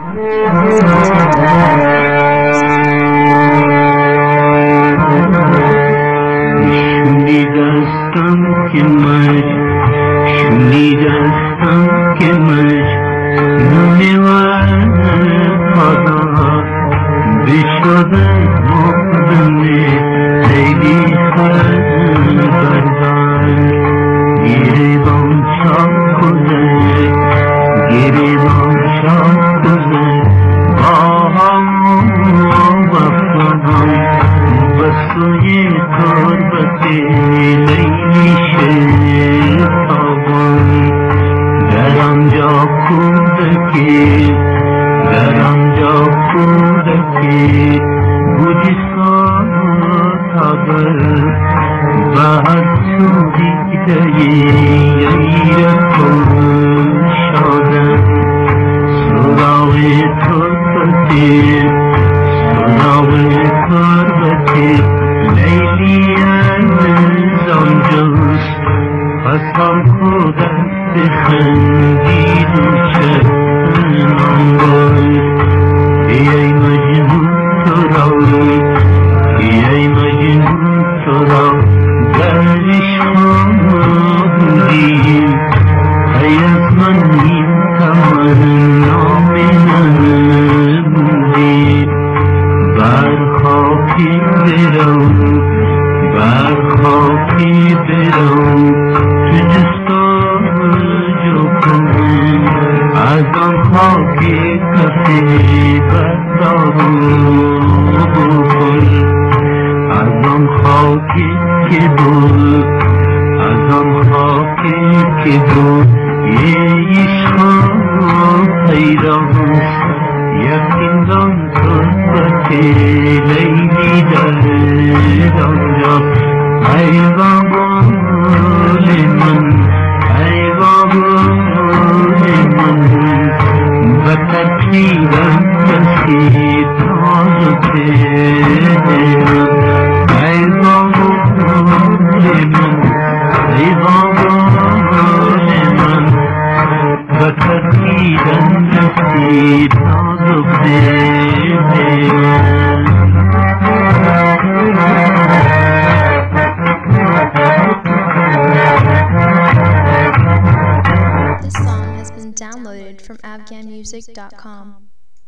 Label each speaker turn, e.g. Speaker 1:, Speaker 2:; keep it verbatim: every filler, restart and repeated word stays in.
Speaker 1: شنیدستم که مج شنیدستم که مج نمیورد خدا بشده مقدمه لیلی خربردار گریبان شاک کده گریبان شاک کده با هم وفقم بسوی تربت لیلی شتابان در آنجا کودکی در آنجا کودکی بودی ساتابر بر تو دیده یه کن شادن سراغ تربتی سراغ تربتی لیلی از آنجاست پس آن کودک بخندید و چشمان باز ای مجنون تو را ای مجنون تو را در عشق بودیم ای از من این تمنا نبودی بر خاکی برم بر خاکی برم تو جستجو کنم از آن خاکی کسی بردارو بکن از آن خاکی که بود از آن خاکی که بود یه عشق پیداست یقین دان تربت لیلی در آنجا ای بابا من ای بابا من و ترکیبم کسی تازه ای بابا من ای بابا من و ترکیبم کسی تازه
Speaker 2: This song has been downloaded from afghan music dot com.